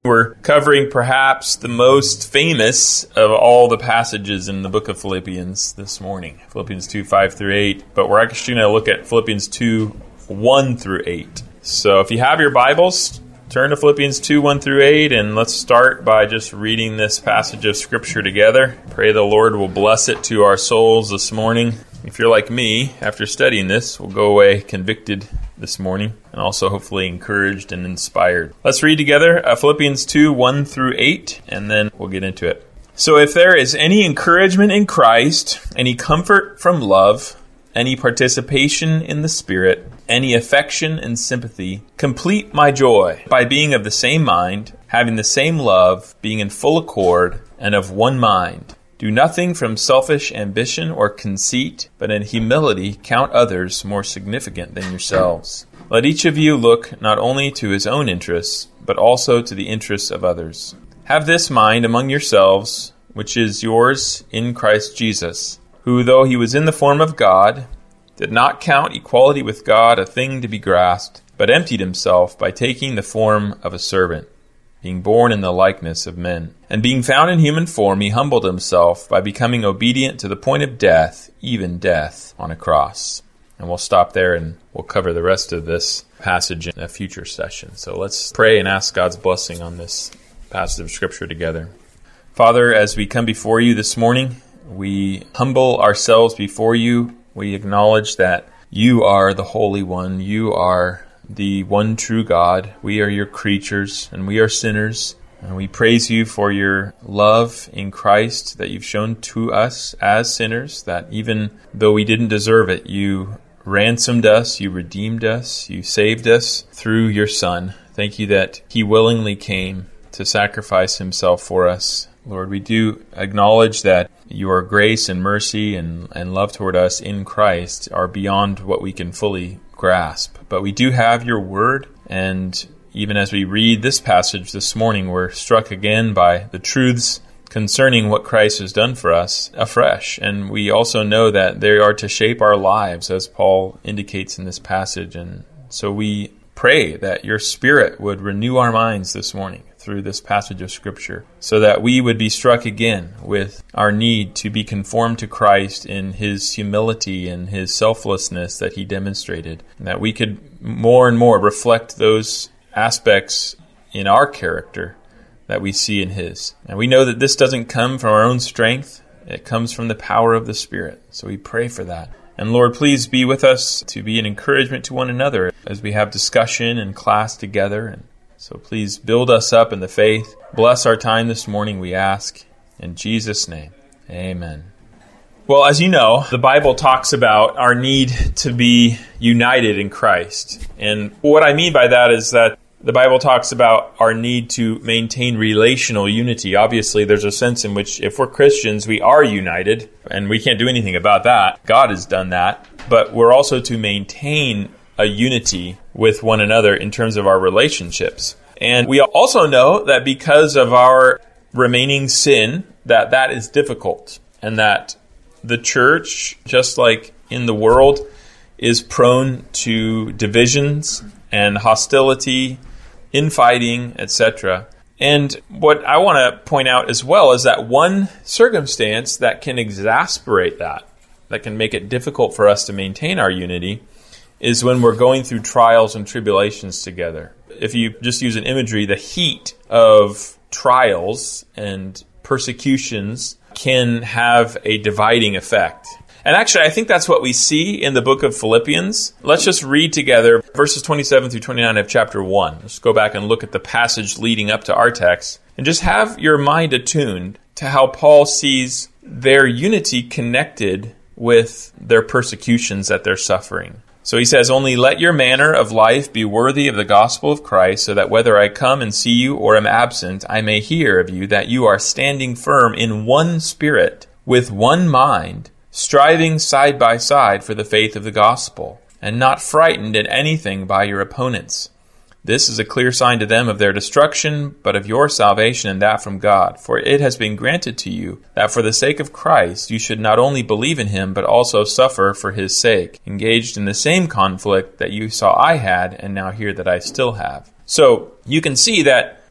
We're covering perhaps the most famous of all the passages in the book of Philippians this morning, Philippians 2, 5 through 8. But we're actually going to look at Philippians 2, 1 through 8. So if you have your Bibles, turn to Philippians 2, 1 through 8, and let's start by just reading this passage of Scripture together. Pray the Lord will bless it to our souls this morning. If you're like me, after studying this, we'll go away convicted this morning and also hopefully encouraged and inspired. Let's read together Philippians 2, 1 through 8, and then we'll get into it. So if there is any encouragement in Christ, any comfort from love, any participation in the Spirit, any affection and sympathy, complete my joy by being of the same mind, having the same love, being in full accord, and of one mind. Do nothing from selfish ambition or conceit, but in humility count others more significant than yourselves. Let each of you look not only to his own interests, but also to the interests of others. Have this mind among yourselves, which is yours in Christ Jesus, who, though he was in the form of God, did not count equality with God a thing to be grasped, but emptied himself by taking the form of a servant, being born in the likeness of men. And being found in human form, he humbled himself by becoming obedient to the point of death, even death on a cross. And we'll stop there and we'll cover the rest of this passage in a future session. So let's pray and ask God's blessing on this passage of Scripture together. Father, as we come before you this morning, we humble ourselves before you. We acknowledge that you are the Holy One. You are the one true God. We are your creatures and we are sinners. And we praise you for your love in Christ that you've shown to us as sinners, that even though we didn't deserve it, you ransomed us, you redeemed us, you saved us through your Son. Thank you that he willingly came to sacrifice himself for us. Lord, we do acknowledge that your grace and mercy and love toward us in Christ are beyond what we can fully grasp. But we do have your word, and even as we read this passage this morning, we're struck again by the truths concerning what Christ has done for us afresh. And we also know that they are to shape our lives, as Paul indicates in this passage. And so we pray that your Spirit would renew our minds this morning through this passage of Scripture, so that we would be struck again with our need to be conformed to Christ in his humility and his selflessness that he demonstrated, and that we could more and more reflect those aspects in our character that we see in his. And we know that this doesn't come from our own strength. It comes from the power of the Spirit. So we pray for that. And Lord, please be with us to be an encouragement to one another as we have discussion and class together. And so please build us up in the faith. Bless our time this morning, we ask. In Jesus' name, amen. Well, as you know, the Bible talks about our need to be united in Christ. And what I mean by that is that the Bible talks about our need to maintain relational unity. Obviously, there's a sense in which if we're Christians, we are united, and we can't do anything about that. God has done that. But we're also to maintain a unity with one another in terms of our relationships. And we also know that because of our remaining sin, that is difficult, and that the church, just like in the world, is prone to divisions and hostility, infighting, etc. And what I want to point out as well is that one circumstance that can exasperate that can make it difficult for us to maintain our unity, is when we're going through trials and tribulations together. If you just use an imagery, the heat of trials and persecutions can have a dividing effect. And actually, I think that's what we see in the book of Philippians. Let's just read together verses 27 through 29 of chapter 1. Let's go back and look at the passage leading up to our text, and just have your mind attuned to how Paul sees their unity connected with their persecutions that they're suffering. So he says, "Only let your manner of life be worthy of the gospel of Christ, so that whether I come and see you or am absent, I may hear of you that you are standing firm in one spirit, with one mind, striving side by side for the faith of the gospel, and not frightened at anything by your opponents. This is a clear sign to them of their destruction, but of your salvation, and that from God. For it has been granted to you that for the sake of Christ you should not only believe in him, but also suffer for his sake, engaged in the same conflict that you saw I had, and now hear that I still have." So you can see that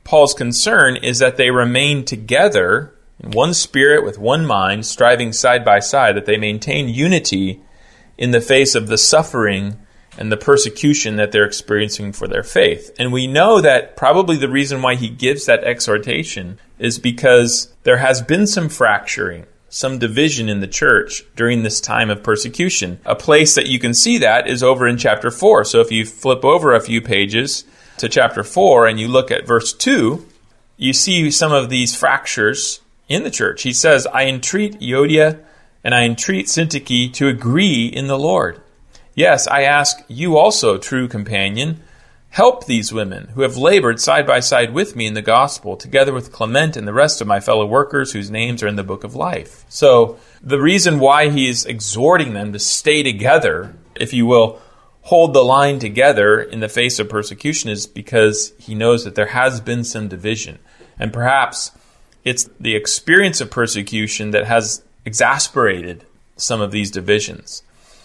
Paul's concern is that they remain together in one spirit with one mind, striving side by side, that they maintain unity in the face of the suffering and the persecution that they're experiencing for their faith. And we know that probably the reason why he gives that exhortation is because there has been some fracturing, some division in the church during this time of persecution. A place that you can see that is over in chapter 4. So if you flip over a few pages to chapter 4 and you look at verse 2, you see some of these fractures in the church. He says, I entreat Euodia and I entreat Syntyche to agree in the Lord. Yes, I ask you also, true companion, help these women who have labored side by side with me in the gospel, together with Clement and the rest of my fellow workers whose names are in the book of life. So the reason why he's exhorting them to stay together, if you will, hold the line together in the face of persecution, is because he knows that there has been some division. And perhaps it's the experience of persecution that has exasperated some of these divisions.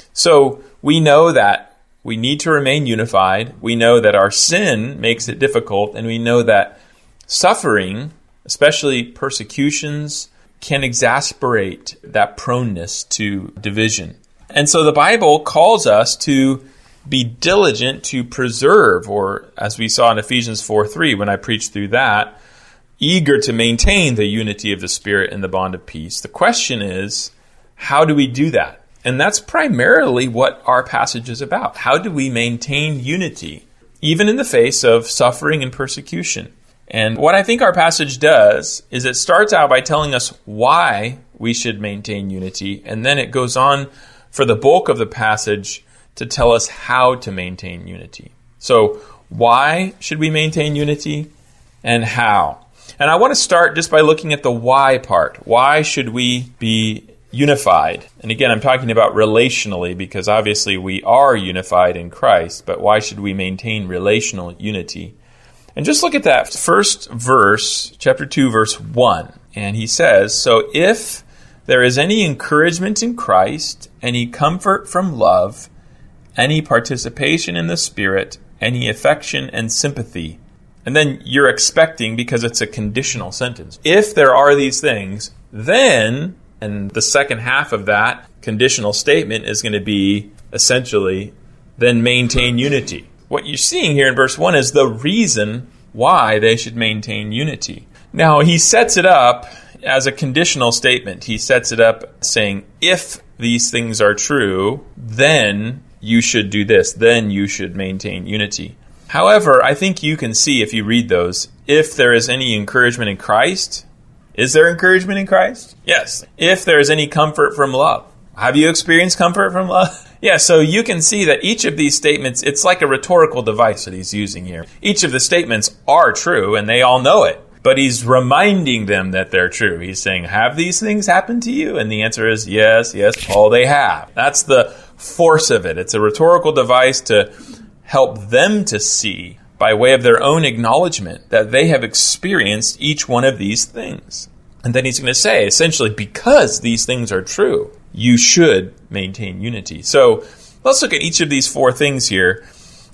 So we know that we need to remain unified. We know that our sin makes it difficult, and we know that suffering, especially persecutions, can exasperate that proneness to division. And so the Bible calls us to be diligent to preserve, or as we saw in Ephesians 4:3 when I preached through that, eager to maintain the unity of the Spirit and the bond of peace. The question is, how do we do that? And that's primarily what our passage is about. How do we maintain unity, even in the face of suffering and persecution? And what I think our passage does is it starts out by telling us why we should maintain unity, and then it goes on for the bulk of the passage to tell us how to maintain unity. So why should we maintain unity, and how? And I want to start just by looking at the why part. Why should we be unified? And again, I'm talking about relationally, because obviously we are unified in Christ, but why should we maintain relational unity? And just look at that first verse, chapter 2, verse 1. And he says, so if there is any encouragement in Christ, any comfort from love, any participation in the Spirit, any affection and sympathy. And then you're expecting, because it's a conditional sentence, if there are these things, then, and the second half of that conditional statement is going to be essentially, then maintain unity. What you're seeing here in verse 1 is the reason why they should maintain unity. Now, he sets it up as a conditional statement. He sets it up saying, if these things are true, then you should do this. Then you should maintain unity. However, I think you can see if you read those, if there is any encouragement in Christ. Is there encouragement in Christ? Yes. If there is any comfort from love. Have you experienced comfort from love? Yeah, so you can see that each of these statements, it's like a rhetorical device that he's using here. Each of the statements are true, and they all know it. But he's reminding them that they're true. He's saying, have these things happened to you? And the answer is yes, Paul, they have. That's the force of it. It's a rhetorical device to help them to see, by way of their own acknowledgement, that they have experienced each one of these things. And then he's going to say, essentially, because these things are true, you should maintain unity. So let's look at each of these four things here.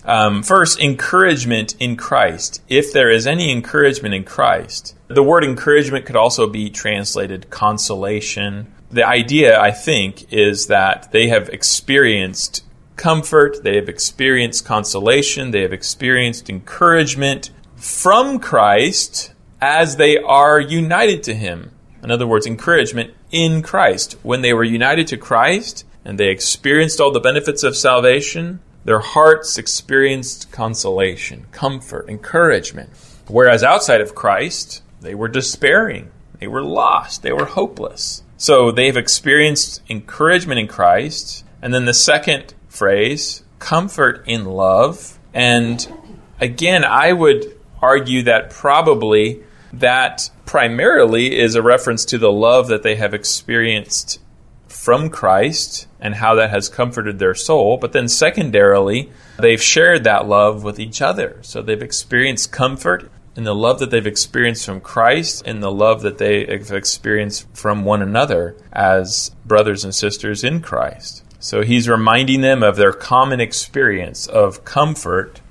First, encouragement in Christ. If there is any encouragement in Christ, the word encouragement could also be translated consolation. The idea, I think, is that they have experienced comfort, they have experienced consolation, they have experienced encouragement from Christ as they are united to Him. In other words, encouragement in Christ. When they were united to Christ and they experienced all the benefits of salvation, their hearts experienced consolation, comfort, encouragement. Whereas outside of Christ, they were despairing, they were lost, they were hopeless. So they've experienced encouragement in Christ. And then the second phrase, comfort in love. And again, I would argue that probably that primarily is a reference to the love that they have experienced from Christ and how that has comforted their soul. But then secondarily, they've shared that love with each other. So they've experienced comfort in the love that they've experienced from Christ and the love that they have experienced from one another as brothers and sisters in Christ. So he's reminding them of their common experience of comfort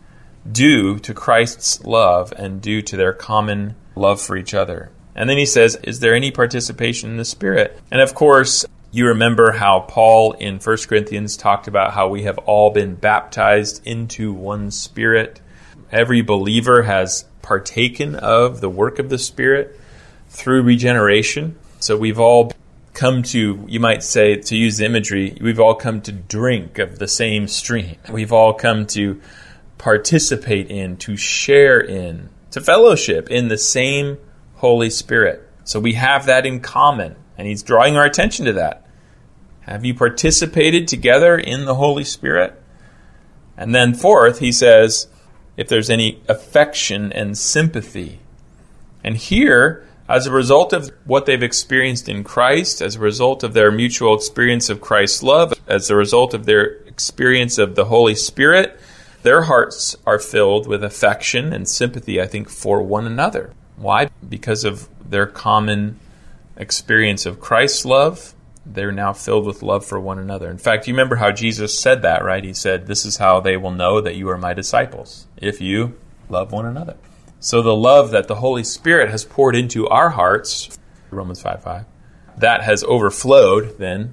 due to Christ's love and due to their common love for each other. And then he says, is there any participation in the Spirit? And of course, you remember how Paul in 1 Corinthians talked about how we have all been baptized into one Spirit. Every believer has partaken of the work of the Spirit through regeneration. So we've all come to, you might say, to use the imagery, we've all come to drink of the same stream. We've all come to participate in, to share in, to fellowship in the same Holy Spirit. So we have that in common, and he's drawing our attention to that. Have you participated together in the Holy Spirit? And then fourth, he says, if there's any affection and sympathy. And here, as a result of what they've experienced in Christ, as a result of their mutual experience of Christ's love, as a result of their experience of the Holy Spirit, their hearts are filled with affection and sympathy, I think, for one another. Why? Because of their common experience of Christ's love, they're now filled with love for one another. In fact, you remember how Jesus said that, right? He said, this is how they will know that you are my disciples, if you love one another. So the love that the Holy Spirit has poured into our hearts, Romans 5:5, that has overflowed then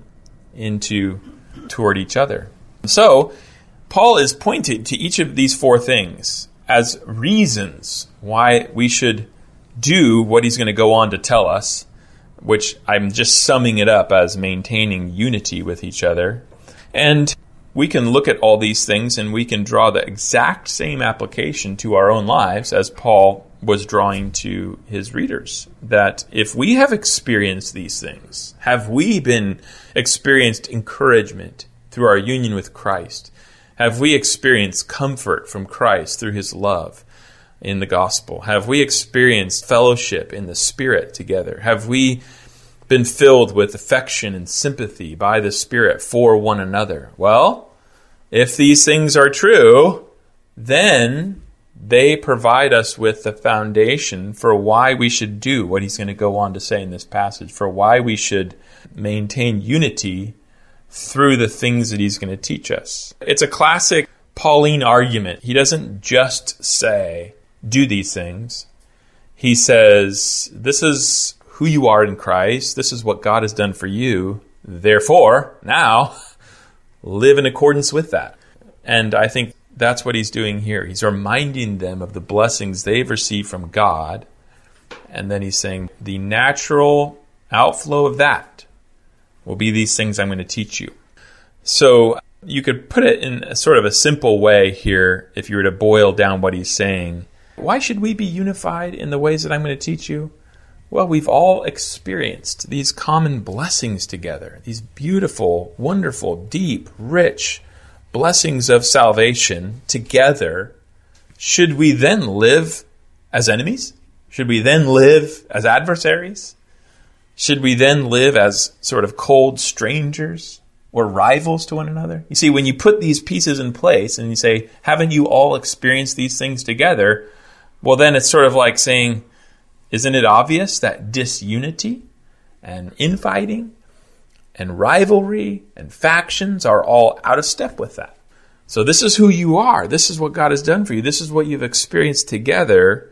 toward each other. So Paul is pointing to each of these four things as reasons why we should do what he's going to go on to tell us, which I'm just summing it up as maintaining unity with each other. And we can look at all these things and we can draw the exact same application to our own lives as Paul was drawing to his readers. That if we have experienced these things, have we been experienced encouragement through our union with Christ? Have we experienced comfort from Christ through his love in the gospel? Have we experienced fellowship in the Spirit together? Have we been filled with affection and sympathy by the Spirit for one another? Well, if these things are true, then they provide us with the foundation for why we should do what he's going to go on to say in this passage, for why we should maintain unity through the things that he's going to teach us. It's a classic Pauline argument. He doesn't just say, do these things. He says, this is who you are in Christ. This is what God has done for you. Therefore, now, live in accordance with that. And I think that's what he's doing here. He's reminding them of the blessings they've received from God. And then he's saying, the natural outflow of that will be these things I'm going to teach you. So you could put it in a sort of a simple way here, if you were to boil down what he's saying. Why should we be unified in the ways that I'm going to teach you? Well, we've all experienced these common blessings together, these beautiful, wonderful, deep, rich blessings of salvation together. Should we then live as enemies? Should we then live as adversaries? Should we then live as sort of cold strangers or rivals to one another? You see, when you put these pieces in place and you say, haven't you all experienced these things together? Well, then it's sort of like saying, isn't it obvious that disunity and infighting and rivalry and factions are all out of step with that? So this is who you are. This is what God has done for you. This is what you've experienced together.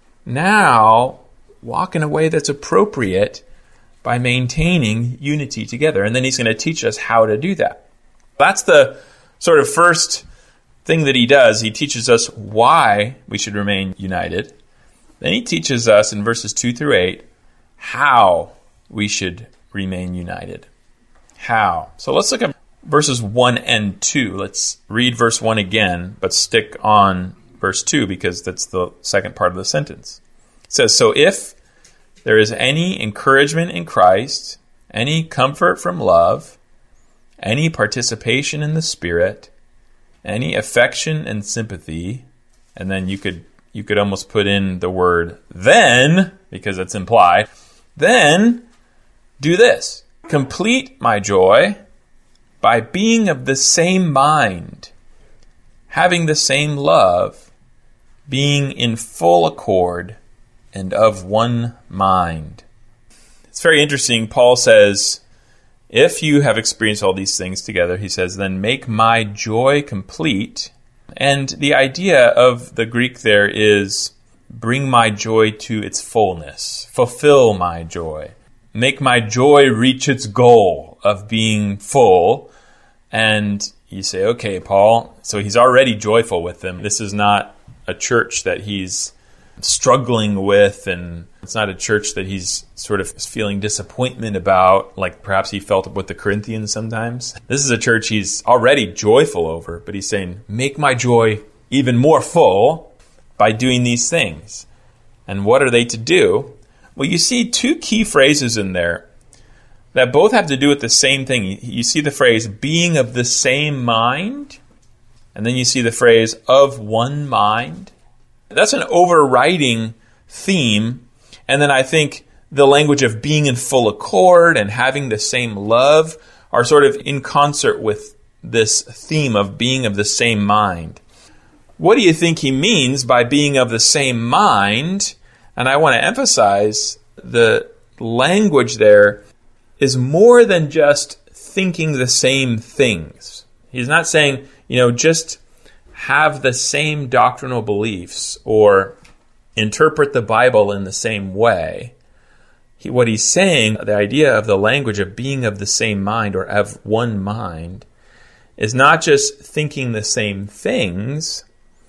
Now, walk in a way that's appropriate by maintaining unity together. And then he's going to teach us how to do that. That's the sort of first thing that he does. He teaches us why we should remain united. Then he teaches us in verses 2 through 8 how we should remain united. How? So let's look at verses 1 and 2. Let's read verse 1 again, but stick on verse 2 because that's the second part of the sentence. It says, so if there is any encouragement in Christ, any comfort from love, any participation in the Spirit, any affection and sympathy, and then you could almost put in the word then, because it's implied, then do this. Complete my joy by being of the same mind, having the same love, being in full accord, and of one mind. It's very interesting. Paul says, if you have experienced all these things together, he says, then make my joy complete And the idea of the Greek there is bring my joy to its fullness, fulfill my joy, make my joy reach its goal of being full. And you say, okay, Paul, so he's already joyful with them. This is not a church that he's struggling with, and it's not a church that he's sort of feeling disappointment about, like perhaps he felt with the Corinthians sometimes. This is a church he's already joyful over, but he's saying, make my joy even more full by doing these things. And what are they to do? Well, you see two key phrases in there that both have to do with the same thing. You see the phrase, being of the same mind, and then you see the phrase, of one mind. That's an overriding theme. And then I think the language of being in full accord and having the same love are sort of in concert with this theme of being of the same mind. What do you think he means by being of the same mind? And I want to emphasize the language there is more than just thinking the same things. He's not saying, just have the same doctrinal beliefs or interpret the Bible in the same way. What he's saying, the idea of the language of being of the same mind or of one mind, is not just thinking the same things,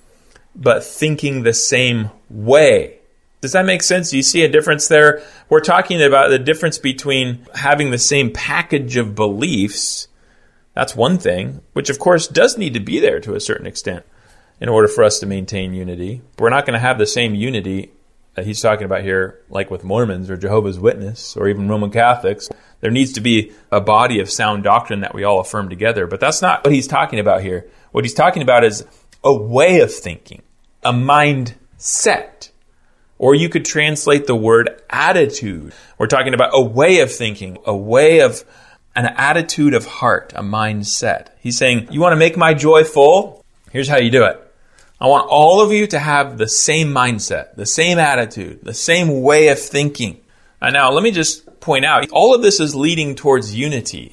but thinking the same way. Does that make sense? Do you see a difference there? We're talking about the difference between having the same package of beliefs. That's one thing, which of course does need to be there to a certain extent in order for us to maintain unity. But we're not going to have the same unity that he's talking about here, like with Mormons or Jehovah's Witnesses or even Roman Catholics. There needs to be a body of sound doctrine that we all affirm together. But that's not what he's talking about here. What he's talking about is a way of thinking, a mindset. Or you could translate the word attitude. We're talking about a way of thinking, a way of an attitude of heart, a mindset. He's saying, you want to make my joy full? Here's how you do it. I want all of you to have the same mindset, the same attitude, the same way of thinking. And now, let me just point out, all of this is leading towards unity.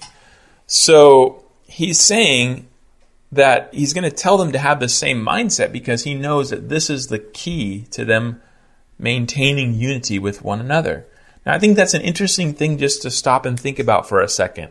So he's saying that he's going to tell them to have the same mindset because he knows that this is the key to them maintaining unity with one another. Now, I think that's an interesting thing just to stop and think about for a second.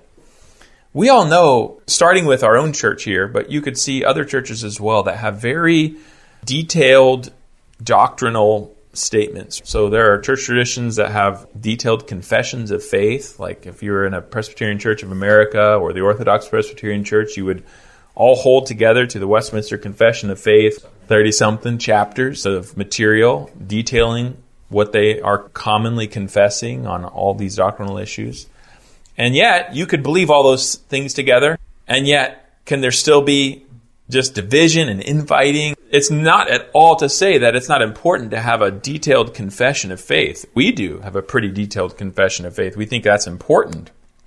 We all know, starting with our own church here, but you could see other churches as well that have very detailed doctrinal statements. So there are church traditions that have detailed confessions of faith. Like if you were in a Presbyterian Church of America or the Orthodox Presbyterian Church, you would all hold together to the Westminster Confession of Faith, 30-something chapters of material detailing what they are commonly confessing on all these doctrinal issues. And yet, you could believe all those things together, and yet, can there still be just division and infighting? It's not at all to say that it's not important to have a detailed confession of faith. We do have a pretty detailed confession of faith. We think that's important.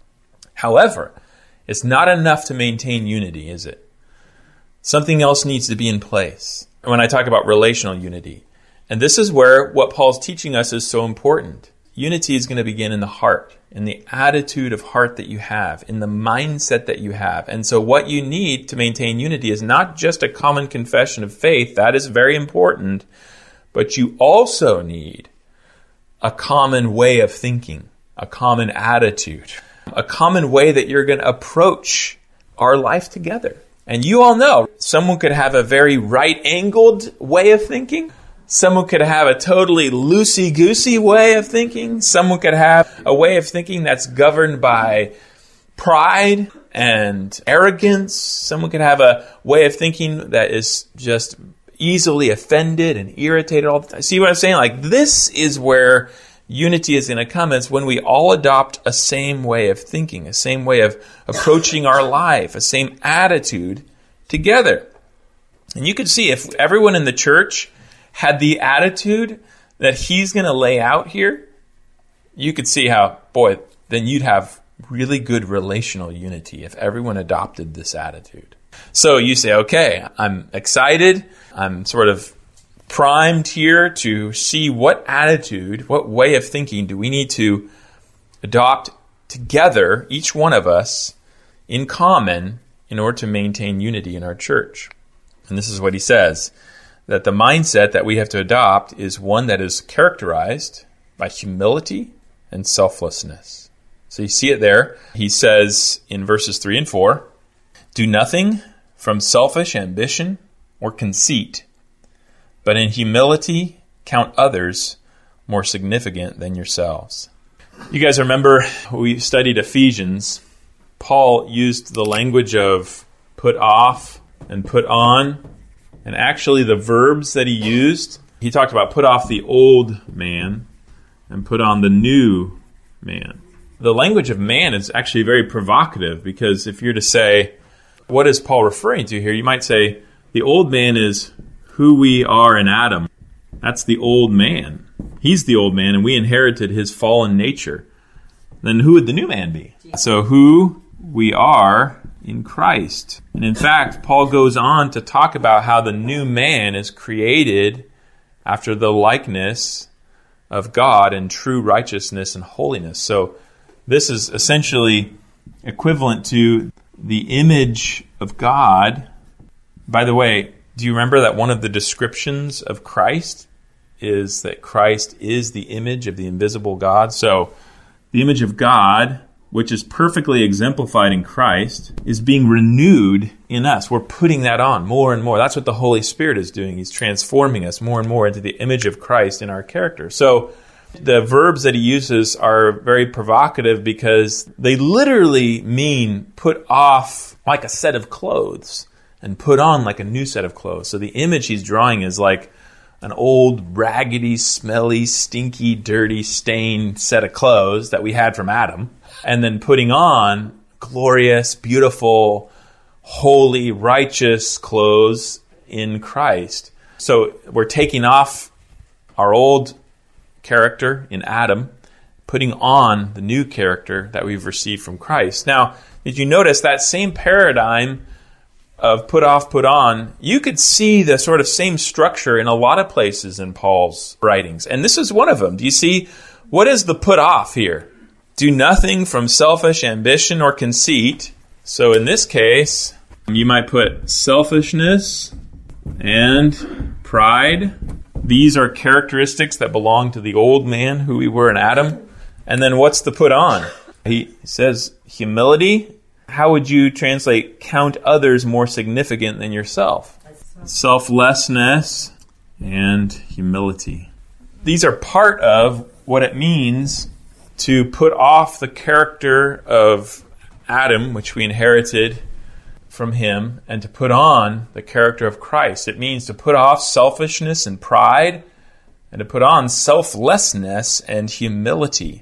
However, it's not enough to maintain unity, is it? Something else needs to be in place. When I talk about relational unity, and this is where what Paul's teaching us is so important. Unity is going to begin in the heart, in the attitude of heart that you have, in the mindset that you have. And so what you need to maintain unity is not just a common confession of faith. That is very important. But you also need a common way of thinking, a common attitude, a common way that you're going to approach our life together. And you all know, someone could have a very right-angled way of thinking. Someone could have a totally loosey-goosey way of thinking. Someone could have a way of thinking that's governed by pride and arrogance. Someone could have a way of thinking that is just easily offended and irritated all the time. See what I'm saying? Like, this is where unity is going to come. It's when we all adopt a same way of thinking, a same way of approaching our life, a same attitude together. And you could see if everyone in the church had the attitude that he's going to lay out here, you could see how, then you'd have really good relational unity if everyone adopted this attitude. So you say, okay, I'm excited. I'm sort of primed here to see what attitude, what way of thinking do we need to adopt together, each one of us, in common, in order to maintain unity in our church. And this is what he says, that the mindset that we have to adopt is one that is characterized by humility and selflessness. So you see it there. He says in verses 3 and 4, "Do nothing from selfish ambition or conceit, but in humility count others more significant than yourselves." You guys remember we studied Ephesians. Paul used the language of put off and put on. And actually the verbs that he used, he talked about put off the old man and put on the new man. The language of man is actually very provocative, because if you're to say, what is Paul referring to here? You might say the old man is who we are in Adam. That's the old man. He's the old man, and we inherited his fallen nature. Then who would the new man be? So who we are in Christ. And in fact, Paul goes on to talk about how the new man is created after the likeness of God in true righteousness and holiness. So this is essentially equivalent to the image of God. By the way, do you remember that one of the descriptions of Christ is that Christ is the image of the invisible God? So the image of God, which is perfectly exemplified in Christ, is being renewed in us. We're putting that on more and more. That's what the Holy Spirit is doing. He's transforming us more and more into the image of Christ in our character. So the verbs that he uses are very provocative, because they literally mean put off like a set of clothes and put on like a new set of clothes. So the image he's drawing is like an old, raggedy, smelly, stinky, dirty, stained set of clothes that we had from Adam, and then putting on glorious, beautiful, holy, righteous clothes in Christ. So we're taking off our old character in Adam, putting on the new character that we've received from Christ. Now, did you notice that same paradigm of put off, put on? You could see the sort of same structure in a lot of places in Paul's writings. And this is one of them. Do you see, what is the put off here? Do nothing from selfish ambition or conceit. So in this case, you might put selfishness and pride. These are characteristics that belong to the old man who we were in Adam. And then what's the put on? He says humility. How would you translate count others more significant than yourself? Selflessness and humility. These are part of what it means to put off the character of Adam, which we inherited from him, and to put on the character of Christ. It means to put off selfishness and pride, and to put on selflessness and humility.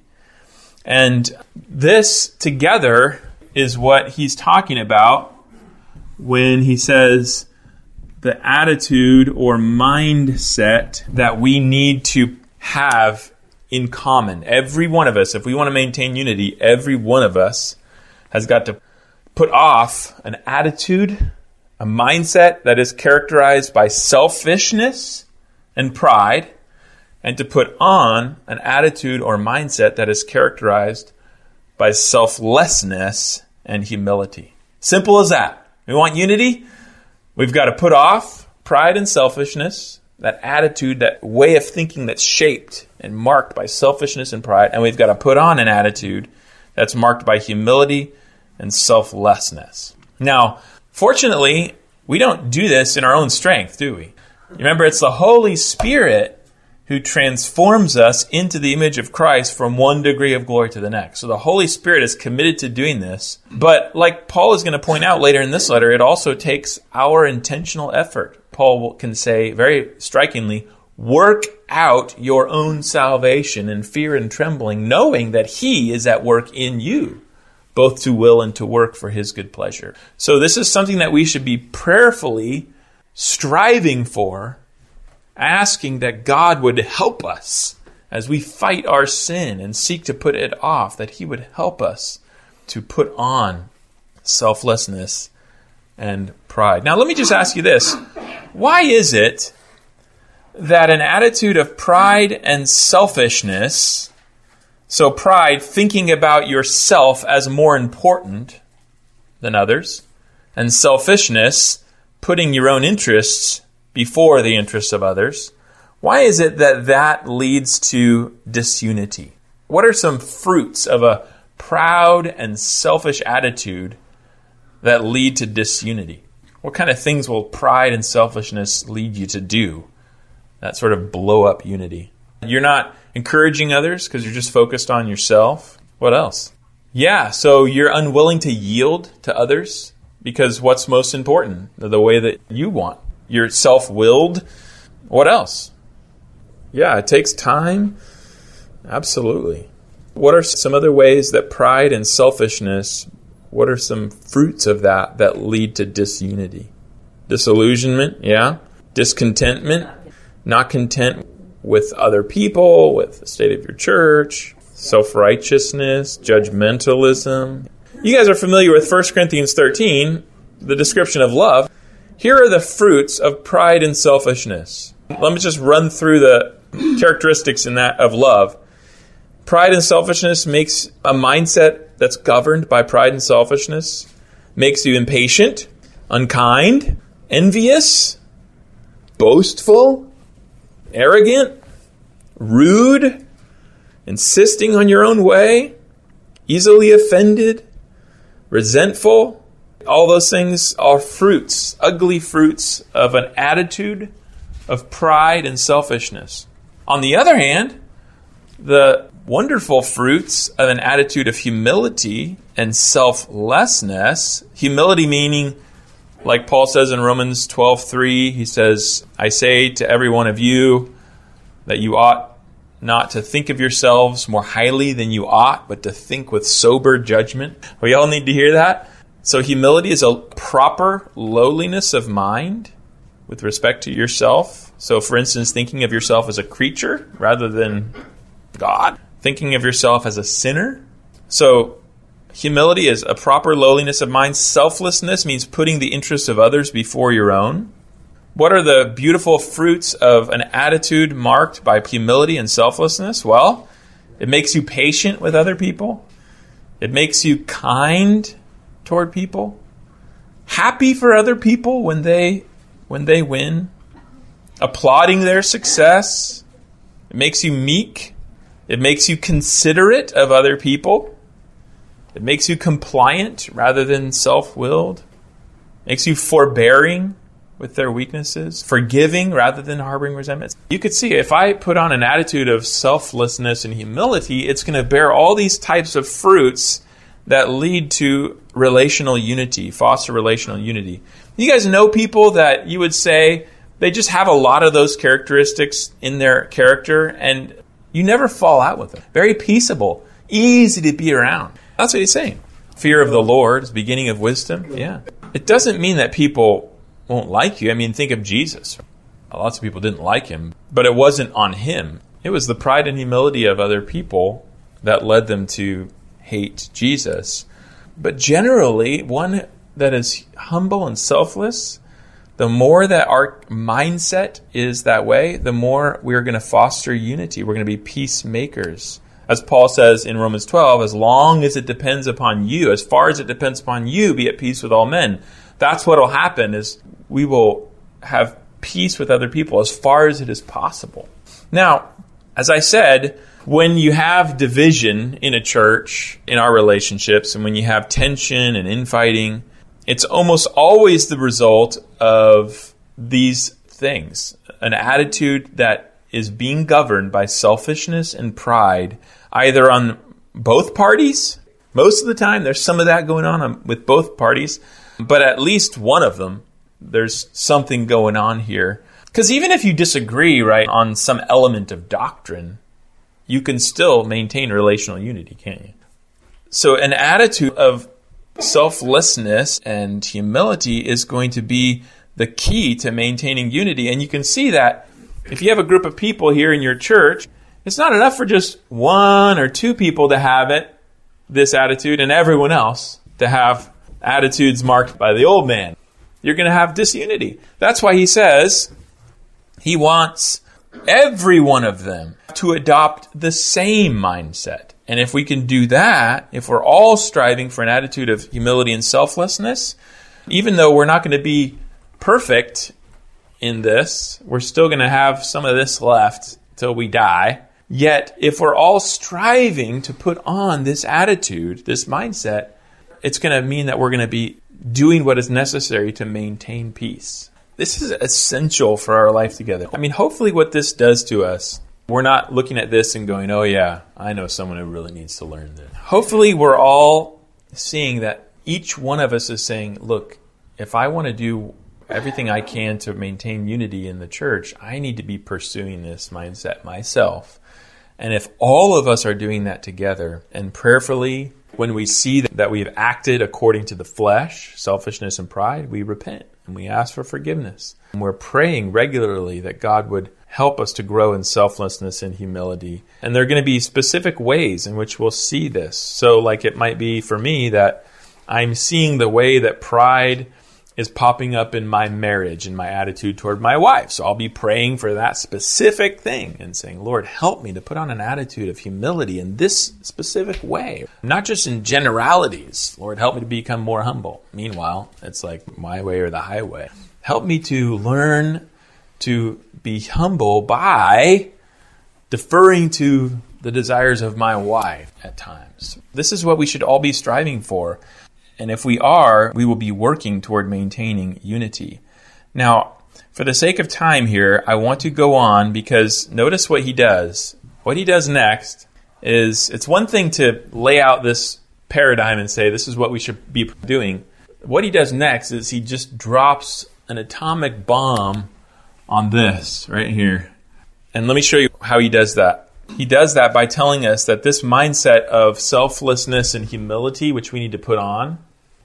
And this together is what he's talking about when he says the attitude or mindset that we need to have in common. Every one of us, if we want to maintain unity, every one of us has got to put off an attitude, a mindset that is characterized by selfishness and pride, and to put on an attitude or mindset that is characterized by selflessness and humility. Simple as that. We want unity. We've got to put off pride and selfishness, that attitude, that way of thinking that's shaped and marked by selfishness and pride, and we've got to put on an attitude that's marked by humility and selflessness. Now, fortunately, we don't do this in our own strength, do we? Remember, it's the Holy Spirit who transforms us into the image of Christ from one degree of glory to the next. So the Holy Spirit is committed to doing this. But like Paul is going to point out later in this letter, it also takes our intentional effort. Paul can say very strikingly, work out your own salvation in fear and trembling, knowing that he is at work in you, both to will and to work for his good pleasure. So this is something that we should be prayerfully striving for, asking that God would help us as we fight our sin and seek to put it off, that he would help us to put on selflessness and pride. Now, let me just ask you this. Why is it that an attitude of pride and selfishness, so pride, thinking about yourself as more important than others, and selfishness, putting your own interests before the interests of others, why is it that that leads to disunity? What are some fruits of a proud and selfish attitude that lead to disunity? What kind of things will pride and selfishness lead you to do that sort of blow up unity? You're not encouraging others because you're just focused on yourself. What else? Yeah, so you're unwilling to yield to others because what's most important? The way that you want. You're self-willed. What else? Yeah, it takes time. Absolutely. What are some other ways that pride and selfishness, what are some fruits of that lead to disunity? Disillusionment, yeah. Discontentment, not content with other people, with the state of your church. Self-righteousness, judgmentalism. You guys are familiar with 1 Corinthians 13, the description of love. Here are the fruits of pride and selfishness. Let me just run through the characteristics in that of love. Pride and selfishness makes a mindset that's governed by pride and selfishness, makes you impatient, unkind, envious, boastful, arrogant, rude, insisting on your own way, easily offended, resentful. All those things are fruits, ugly fruits of an attitude of pride and selfishness. On the other hand, the wonderful fruits of an attitude of humility and selflessness, humility meaning, like Paul says in Romans 12:3, he says, I say to every one of you that you ought not to think of yourselves more highly than you ought, but to think with sober judgment. We all need to hear that. So humility is a proper lowliness of mind with respect to yourself. So for instance, thinking of yourself as a creature rather than God. Thinking of yourself as a sinner. So humility is a proper lowliness of mind. Selflessness means putting the interests of others before your own. What are the beautiful fruits of an attitude marked by humility and selflessness? Well, it makes you patient with other people. It makes you kind toward people. Happy for other people when they win. Applauding their success. It makes you meek. It makes you considerate of other people. It makes you compliant rather than self-willed. It makes you forbearing with their weaknesses, forgiving rather than harboring resentment. You could see if I put on an attitude of selflessness and humility, it's going to bear all these types of fruits that lead to relational unity, foster relational unity. You guys know people that you would say they just have a lot of those characteristics in their character and you never fall out with them. Very peaceable, easy to be around. That's what he's saying. Fear of the Lord is the beginning of wisdom. Yeah. It doesn't mean that people won't like you. I mean, think of Jesus. Lots of people didn't like him, but it wasn't on him. It was the pride and humility of other people that led them to hate Jesus. But generally, one that is humble and selfless, the more that our mindset is that way, the more we're going to foster unity. We're going to be peacemakers. As Paul says in Romans 12, as long as it depends upon you, as far as it depends upon you, be at peace with all men. That's what will happen is we will have peace with other people as far as it is possible. Now, as I said, when you have division in a church, in our relationships, and when you have tension and infighting, it's almost always the result of these things. An attitude that is being governed by selfishness and pride, either on both parties. Most of the time, there's some of that going on with both parties. But at least one of them, there's something going on here. Because even if you disagree, right, on some element of doctrine, you can still maintain relational unity, can't you? So an attitude of selflessness and humility is going to be the key to maintaining unity. And you can see that if you have a group of people here in your church, it's not enough for just one or two people to have this attitude, and everyone else to have attitudes marked by the old man. You're going to have disunity. That's why he says he wants every one of them to adopt the same mindset. And if we can do that, if we're all striving for an attitude of humility and selflessness, even though we're not going to be perfect in this. We're still going to have some of this left till we die. Yet, if we're all striving to put on this attitude, this mindset, it's going to mean that we're going to be doing what is necessary to maintain peace. This is essential for our life together. I mean, hopefully what this does to us, we're not looking at this and going, oh yeah, I know someone who really needs to learn this. Hopefully we're all seeing that each one of us is saying, look, if I want to do everything I can to maintain unity in the church, I need to be pursuing this mindset myself. And if all of us are doing that together and prayerfully, when we see that we've acted according to the flesh, selfishness and pride, we repent and we ask for forgiveness. And we're praying regularly that God would help us to grow in selflessness and humility. And there are going to be specific ways in which we'll see this. So like it might be for me that I'm seeing the way that pride is popping up in my marriage and my attitude toward my wife. So I'll be praying for that specific thing and saying, Lord, help me to put on an attitude of humility in this specific way. Not just in generalities. Lord, help me to become more humble. Meanwhile, it's like my way or the highway. Help me to learn to be humble by deferring to the desires of my wife at times. This is what we should all be striving for. And if we are, we will be working toward maintaining unity. Now, for the sake of time here, I want to go on because notice what he does. What he does next is, it's one thing to lay out this paradigm and say, this is what we should be doing. What he does next is he just drops an atomic bomb on this right here. And let me show you how he does that. He does that by telling us that this mindset of selflessness and humility, which we need to put on,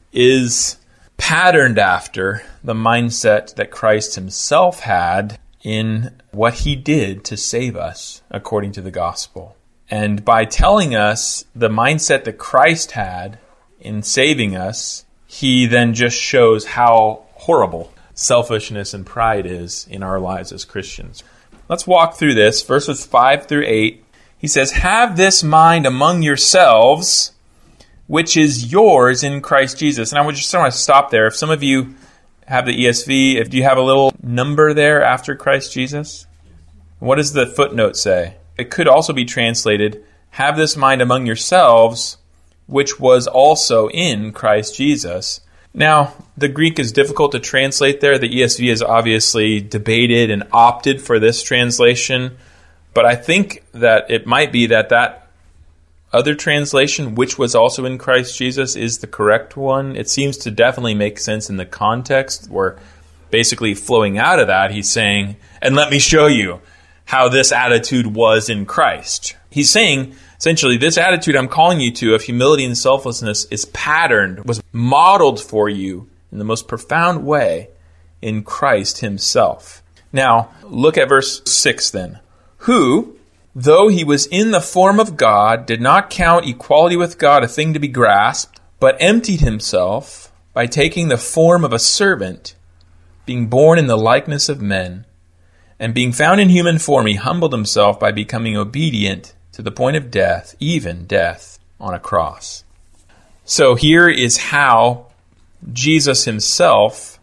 is patterned after the mindset that Christ himself had in what he did to save us according to the gospel. And by telling us the mindset that Christ had in saving us, he then just shows how horrible selfishness and pride is in our lives as Christians. Let's walk through this. Verses 5 through 8. He says, have this mind among yourselves, which is yours in Christ Jesus. And I would just want to stop there. If some of you have the ESV, do you have a little number there after Christ Jesus? What does the footnote say? It could also be translated, have this mind among yourselves, which was also in Christ Jesus. Now, the Greek is difficult to translate there. The ESV has obviously debated and opted for this translation. But I think that it might be that other translation, which was also in Christ Jesus, is the correct one. It seems to definitely make sense in the context where basically flowing out of that, he's saying, and let me show you how this attitude was in Christ. He's saying, essentially, this attitude I'm calling you to of humility and selflessness is patterned, was modeled for you in the most profound way in Christ himself. Now, look at verse 6 then. Who, though he was in the form of God, did not count equality with God a thing to be grasped, but emptied himself by taking the form of a servant, being born in the likeness of men, and being found in human form, he humbled himself by becoming obedient to the point of death, even death on a cross. So here is how Jesus himself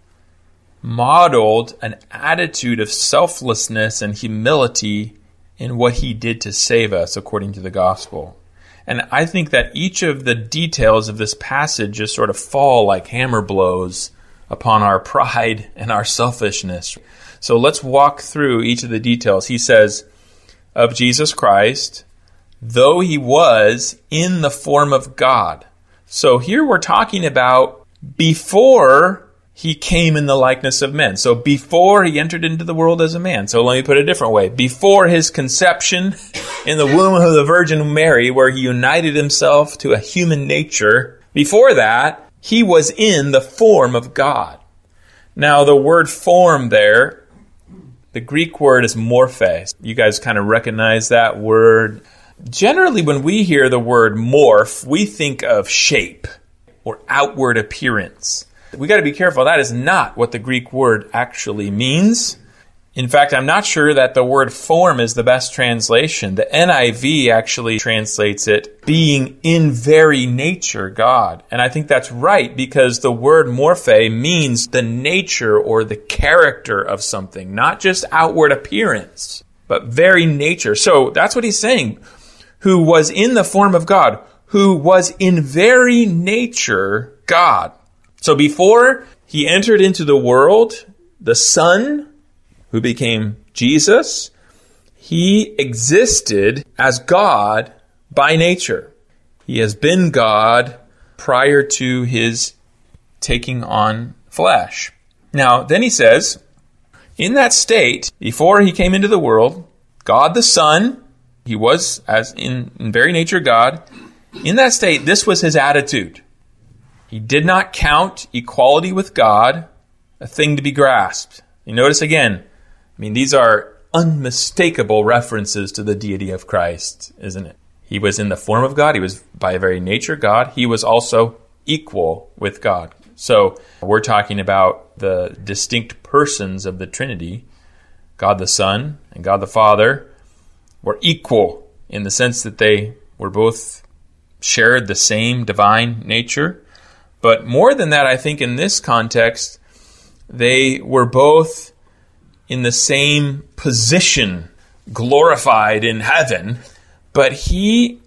modeled an attitude of selflessness and humility in what he did to save us according to the gospel. And I think that each of the details of this passage just sort of fall like hammer blows upon our pride and our selfishness. So let's walk through each of the details. He says, of Jesus Christ, though he was in the form of God. So here we're talking about before he came in the likeness of men. So before he entered into the world as a man. So let me put it a different way. Before his conception in the womb of the Virgin Mary, where he united himself to a human nature, before that, he was in the form of God. Now, the word form there, the Greek word is morphe. You guys kind of recognize that word. Generally, when we hear the word morph, we think of shape or outward appearance. We got to be careful. That is not what the Greek word actually means. In fact, I'm not sure that the word form is the best translation. The NIV actually translates it being in very nature God. And I think that's right because the word morphe means the nature or the character of something, not just outward appearance, but very nature. So that's what he's saying. Who was in the form of God, who was in very nature God. So before he entered into the world, the Son, who became Jesus, he existed as God by nature. He has been God prior to his taking on flesh. Now, then he says, in that state, before he came into the world, God the Son, he was as in very nature God. In that state, this was his attitude. He did not count equality with God a thing to be grasped. You notice again, these are unmistakable references to the deity of Christ, isn't it? He was in the form of God. He was by very nature God. He was also equal with God. So we're talking about the distinct persons of the Trinity. God the Son and God the Father were equal in the sense that they were both shared the same divine nature. But more than that, I think in this context, they were both in the same position, glorified in heaven, but he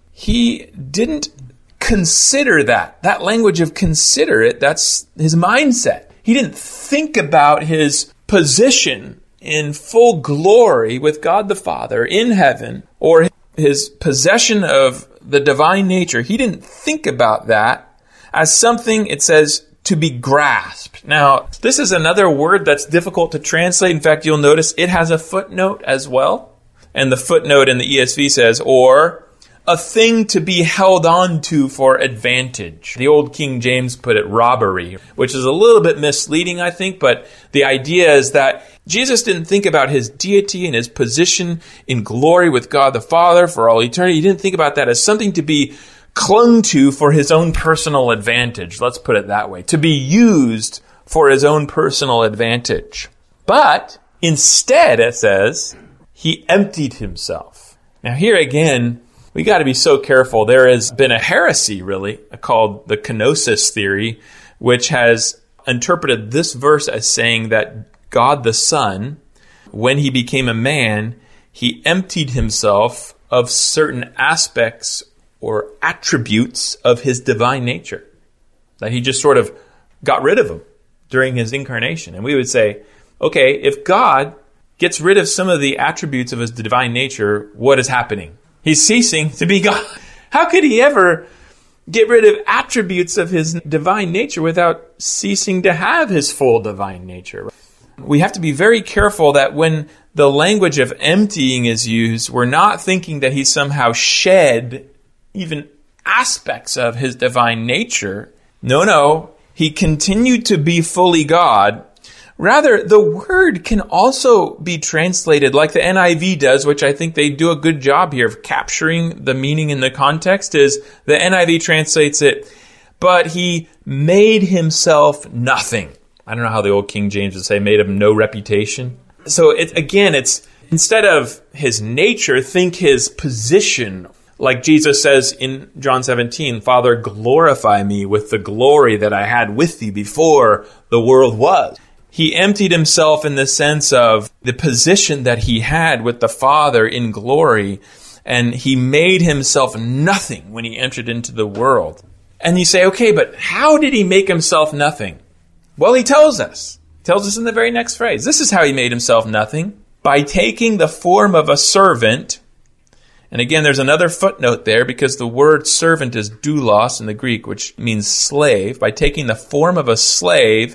didn't consider that. That language of consider it, that's his mindset. He didn't think about his position in full glory with God the Father in heaven, or his possession of the divine nature. He didn't think about that as something, it says, to be grasped. Now, this is another word that's difficult to translate. In fact, you'll notice it has a footnote as well. And the footnote in the ESV says, or a thing to be held on to for advantage. The old King James put it robbery, which is a little bit misleading, I think. But the idea is that Jesus didn't think about his deity and his position in glory with God the Father for all eternity. He didn't think about that as something to be clung to for his own personal advantage. Let's put it that way. To be used for his own personal advantage. But instead, it says, he emptied himself. Now here again, we got to be so careful. There has been a heresy, really, called the kenosis theory, which has interpreted this verse as saying that God the Son, when he became a man, he emptied himself of certain aspects or attributes of his divine nature. That he just sort of got rid of them during his incarnation. And we would say, okay, if God gets rid of some of the attributes of his divine nature, what is happening? He's ceasing to be God. How could he ever get rid of attributes of his divine nature without ceasing to have his full divine nature? We have to be very careful that when the language of emptying is used, we're not thinking that he somehow shed even aspects of his divine nature. No. He continued to be fully God. Rather, the word can also be translated like the NIV does, which I think they do a good job here of capturing the meaning in the context, is the NIV translates it, but he made himself nothing. I don't know how the old King James would say, made him no reputation. So it's instead of his nature, think his position. Like Jesus says in John 17, Father, glorify me with the glory that I had with thee before the world was. He emptied himself in the sense of the position that he had with the Father in glory, and he made himself nothing when he entered into the world. And you say, okay, but how did he make himself nothing? Well, he tells us. He tells us in the very next phrase. This is how he made himself nothing. By taking the form of a servant. And again, there's another footnote there because the word servant is doulos in the Greek, which means slave. By taking the form of a slave,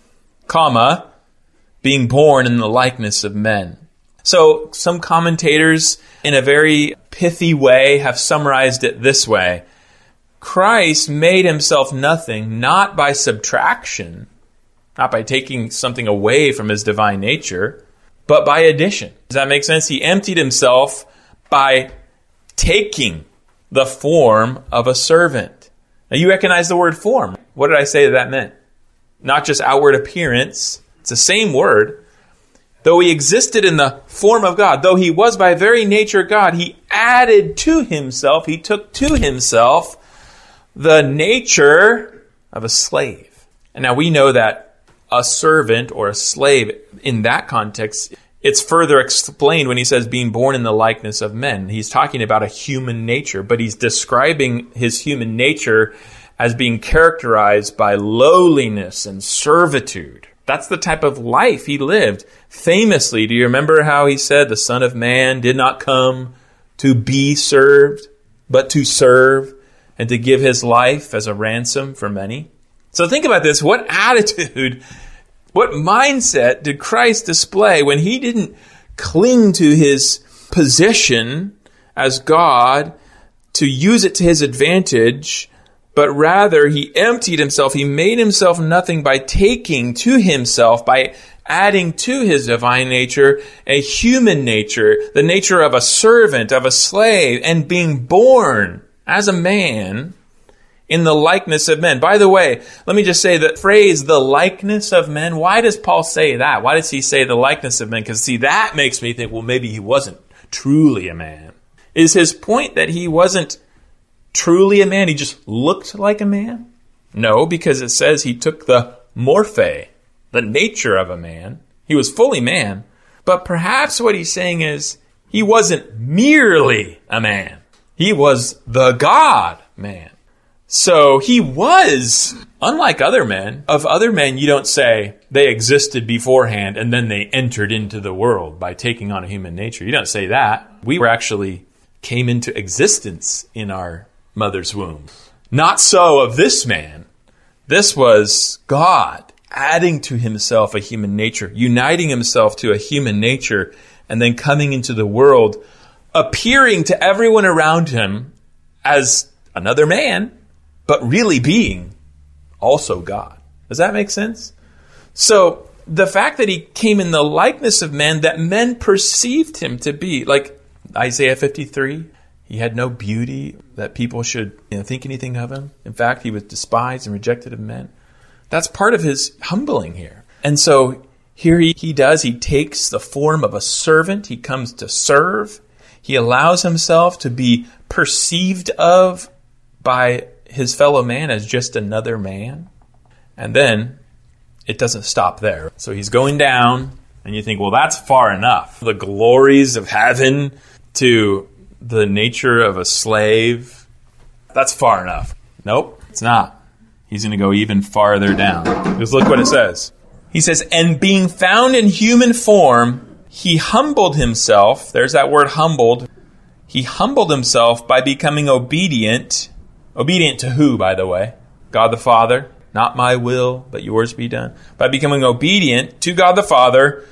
comma, being born in the likeness of men. So some commentators in a very pithy way have summarized it this way. Christ made himself nothing, not by subtraction, not by taking something away from his divine nature, but by addition. Does that make sense? He emptied himself by taking the form of a servant. Now you recognize the word form. What did I say that meant? Not just outward appearance. It's the same word. Though he existed in the form of God, though he was by very nature God, he added to himself, he took to himself the nature of a slave. And now we know that a servant or a slave in that context, it's further explained when he says being born in the likeness of men. He's talking about a human nature, but he's describing his human nature as being characterized by lowliness and servitude. That's the type of life he lived. Famously, do you remember how he said the Son of Man did not come to be served, but to serve and to give his life as a ransom for many? So think about this. What attitude, what mindset did Christ display when he didn't cling to his position as God to use it to his advantage, but rather he emptied himself. He made himself nothing by taking to himself, by adding to his divine nature, a human nature, the nature of a servant, of a slave, and being born as a man in the likeness of men. By the way, let me just say the phrase, the likeness of men. Why does Paul say that? Why does he say the likeness of men? Because see, that makes me think, well, maybe he wasn't truly a man. Is his point that he wasn't truly a man? He just looked like a man? No, because it says he took the morphe, the nature of a man. He was fully man. But perhaps what he's saying is he wasn't merely a man. He was the God man. So he was, unlike other men, of other men you don't say they existed beforehand and then they entered into the world by taking on a human nature. You don't say that. We were actually came into existence in our mother's womb. Not so of this man. This was God adding to himself a human nature, uniting himself to a human nature, and then coming into the world, appearing to everyone around him as another man, but really being also God. Does that make sense? So the fact that he came in the likeness of men, that men perceived him to be, like Isaiah 53, he had no beauty that people should think anything of him. In fact, he was despised and rejected of men. That's part of his humbling here. And so here he takes the form of a servant. He comes to serve. He allows himself to be perceived of by his fellow man as just another man. And then it doesn't stop there. So he's going down, and you think, well, that's far enough. The glories of heaven to the nature of a slave, that's far enough. Nope, it's not. He's going to go even farther down. Just look what it says. He says, and being found in human form, he humbled himself. There's that word humbled. He humbled himself by becoming obedient. Obedient to who, by the way? God the Father. Not my will, but yours be done. By becoming obedient to God the Father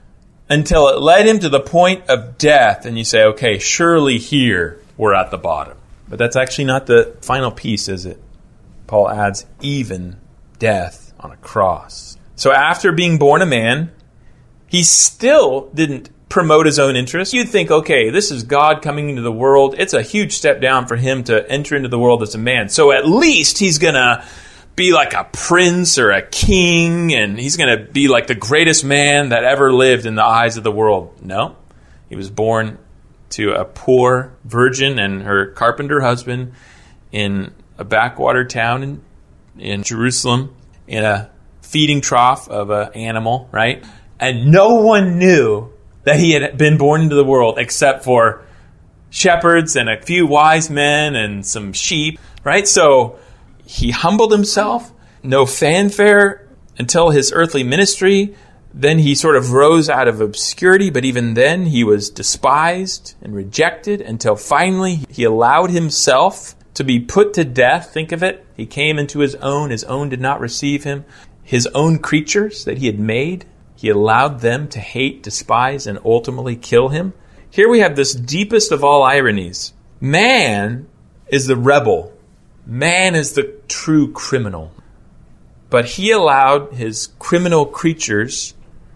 until it led him to the point of death. And you say, okay, surely here we're at the bottom. But that's actually not the final piece, is it? Paul adds, even death on a cross. So after being born a man, he still didn't promote his own interests. You'd think, okay, this is God coming into the world. It's a huge step down for him to enter into the world as a man. So at least he's going to be like a prince or a king, and he's going to be like the greatest man that ever lived in the eyes of the world. No, he was born to a poor virgin and her carpenter husband in a backwater town in Jerusalem, in a feeding trough of an animal, right? And no one knew that he had been born into the world except for shepherds and a few wise men and some sheep, right? So he humbled himself, no fanfare until his earthly ministry. Then he sort of rose out of obscurity, but even then he was despised and rejected until finally he allowed himself to be put to death. Think of it. He came into his own did not receive him. His own creatures that he had made, he allowed them to hate, despise, and ultimately kill him. Here we have this deepest of all ironies. Man is the rebel. Man is the true criminal. But he allowed his criminal creatures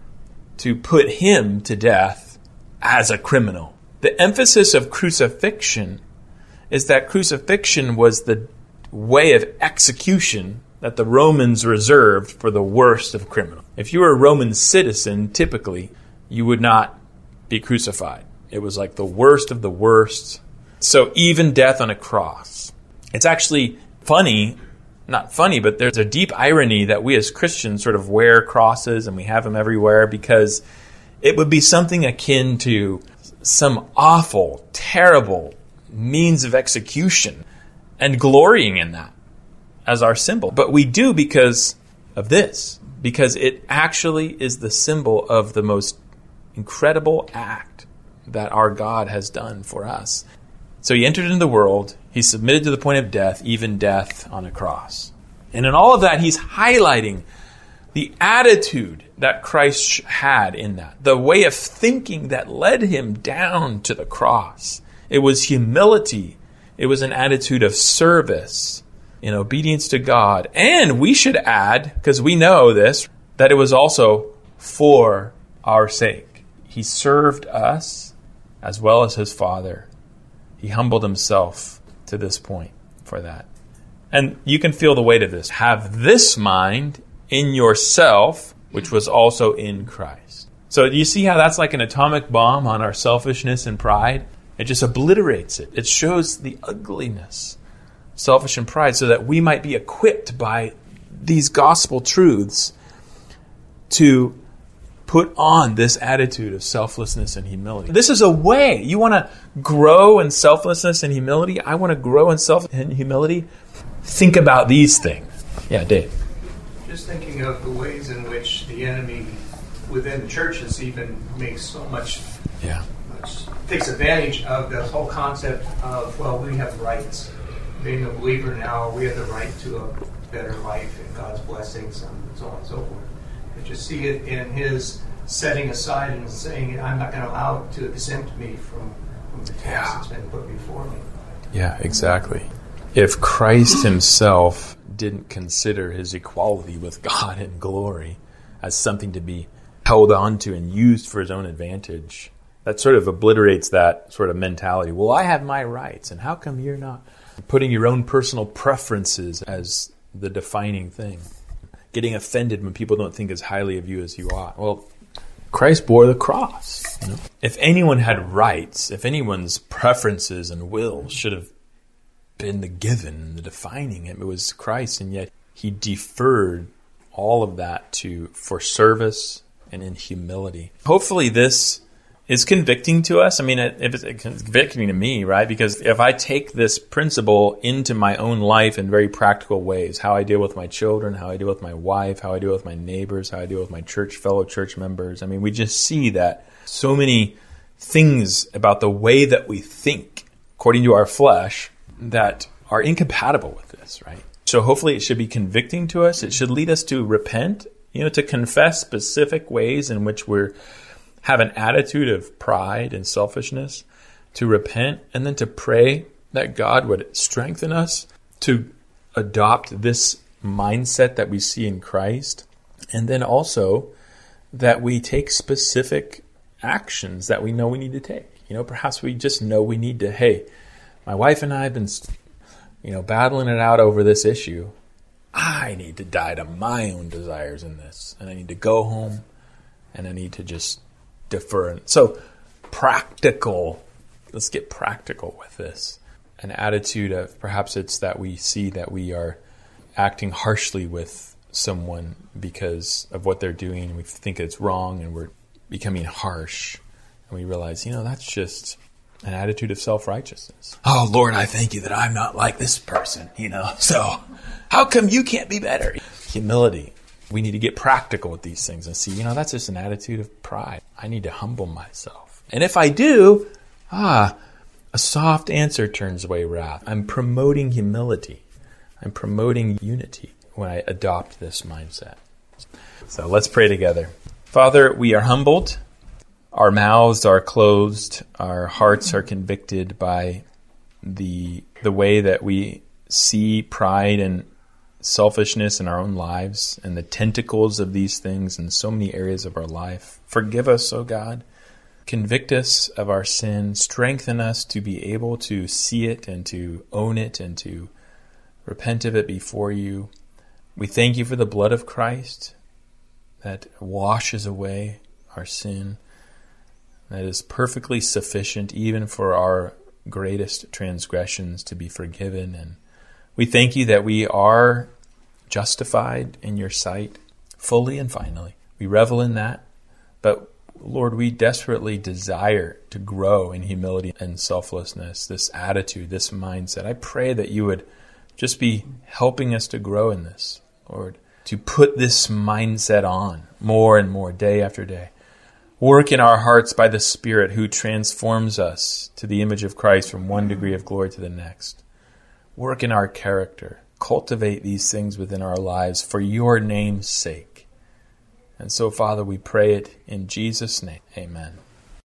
to put him to death as a criminal. The emphasis of crucifixion is that crucifixion was the way of execution that the Romans reserved for the worst of criminals. If you were a Roman citizen, typically, you would not be crucified. It was like the worst of the worst. So even death on a cross. It's actually funny, not funny, but there's a deep irony that we as Christians sort of wear crosses and we have them everywhere, because it would be something akin to some awful, terrible means of execution and glorying in that as our symbol. But we do because of this, because it actually is the symbol of the most incredible act that our God has done for us. So he entered into the world, he submitted to the point of death, even death on a cross. And in all of that, he's highlighting the attitude that Christ had in that, the way of thinking that led him down to the cross. It was humility. It was an attitude of service in obedience to God. And we should add, because we know this, that it was also for our sake. He served us as well as his Father. He humbled himself to this point for that. And you can feel the weight of this. Have this mind in yourself, which was also in Christ. So do you see how that's like an atomic bomb on our selfishness and pride? It just obliterates it. It shows the ugliness of selfish and pride, so that we might be equipped by these gospel truths to put on this attitude of selflessness and humility. This is a way. You want to grow in selflessness and humility? I want to grow in self and humility. Think about these things. Yeah, Dave. Just thinking of the ways in which the enemy within the churches even makes so much, takes advantage of the whole concept of, well, we have rights. Being a believer now, we have the right to a better life and God's blessings and so on and so forth. But you see it in his setting aside and saying, I'm not going to allow it to exempt me from the task that's been put before me. Yeah, exactly. If Christ himself didn't consider his equality with God in glory as something to be held on to and used for his own advantage, that sort of obliterates that sort of mentality. Well, I have my rights, and how come you're not? Putting your own personal preferences as the defining thing. Getting offended when people don't think as highly of you as you ought. Well, Christ bore the cross. You know? If anyone had rights, if anyone's preferences and will should have been the given, the defining him, it was Christ, and yet he deferred all of that for service and in humility. Hopefully this is convicting to us. I mean, it's convicting to me, right? Because if I take this principle into my own life in very practical ways, how I deal with my children, how I deal with my wife, how I deal with my neighbors, how I deal with my fellow church members, I mean, we just see that so many things about the way that we think, according to our flesh, that are incompatible with this, right? So hopefully it should be convicting to us. It should lead us to repent, to confess specific ways in which we're have an attitude of pride and selfishness, to repent, and then to pray that God would strengthen us to adopt this mindset that we see in Christ, and then also that we take specific actions that we know we need to take. Perhaps we just know we need to, hey, my wife and I have been, battling it out over this issue. I need to die to my own desires in this, and I need to go home, and I need to just defer. So practical. Let's get practical with this. An attitude of, perhaps it's that we see that we are acting harshly with someone because of what they're doing, and we think it's wrong, and we're becoming harsh, and we realize, that's just an attitude of self-righteousness. Oh, Lord, I thank you that I'm not like this person, so how come you can't be better? Humility. We need to get practical with these things and see, that's just an attitude of pride. I need to humble myself. And if I do, a soft answer turns away wrath. I'm promoting humility. I'm promoting unity when I adopt this mindset. So let's pray together. Father, we are humbled. Our mouths are closed. Our hearts are convicted by the way that we see pride and selfishness in our own lives and the tentacles of these things in so many areas of our life. Forgive us, O God. Convict us of our sin. Strengthen us to be able to see it and to own it and to repent of it before you. We thank you for the blood of Christ that washes away our sin. that is perfectly sufficient even for our greatest transgressions to be forgiven. And we thank you that we are justified in your sight fully and finally. We revel in that. But Lord, we desperately desire to grow in humility and selflessness, this attitude, this mindset. I pray that you would just be helping us to grow in this, Lord, to put this mindset on more and more day after day. Work in our hearts by the Spirit who transforms us to the image of Christ from one degree of glory to the next. Work in our character. Cultivate these things within our lives for your name's sake. And so, Father, we pray it in Jesus' name. Amen.